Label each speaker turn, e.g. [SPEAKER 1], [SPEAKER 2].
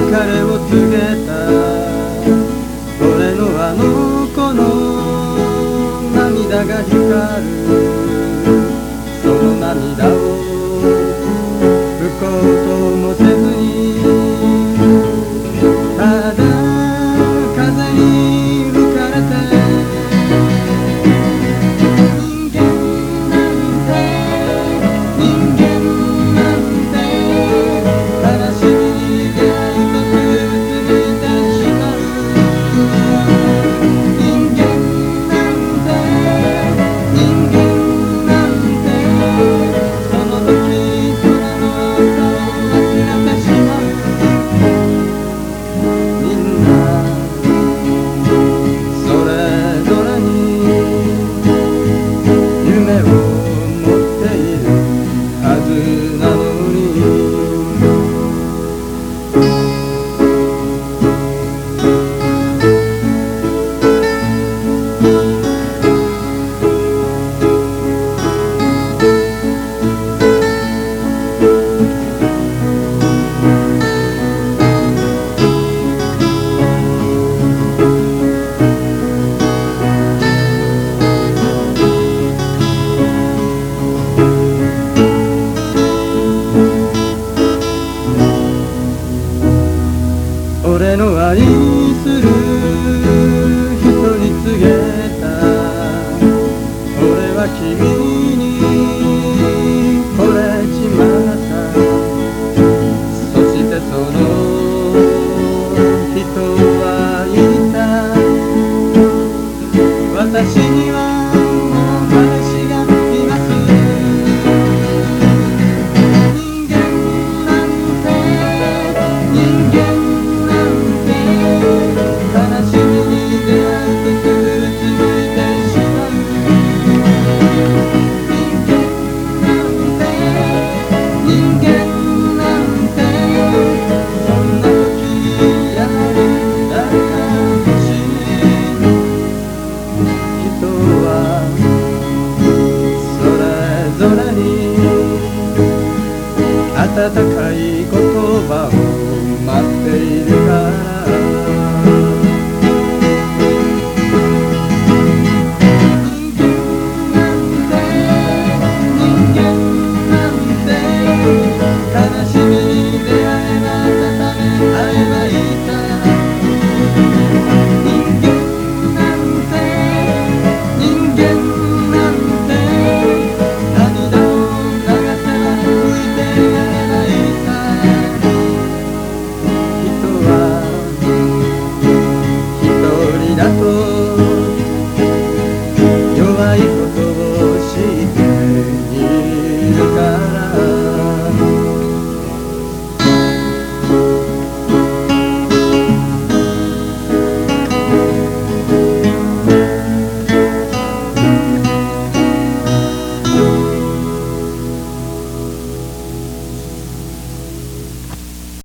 [SPEAKER 1] れを告げた。俺のあの子の涙が光る。その涙を拭こうともせずに、ただ風に吹かれて。人間なんて人間なんて悲しみでとくつぶてしまう。人間なんて人間なんてその時空の朝を忘れてしまう。みんなそれぞれに夢を持っているはずなのに。俺の愛する人に告げた。俺は君に惚れちまった。そしてその人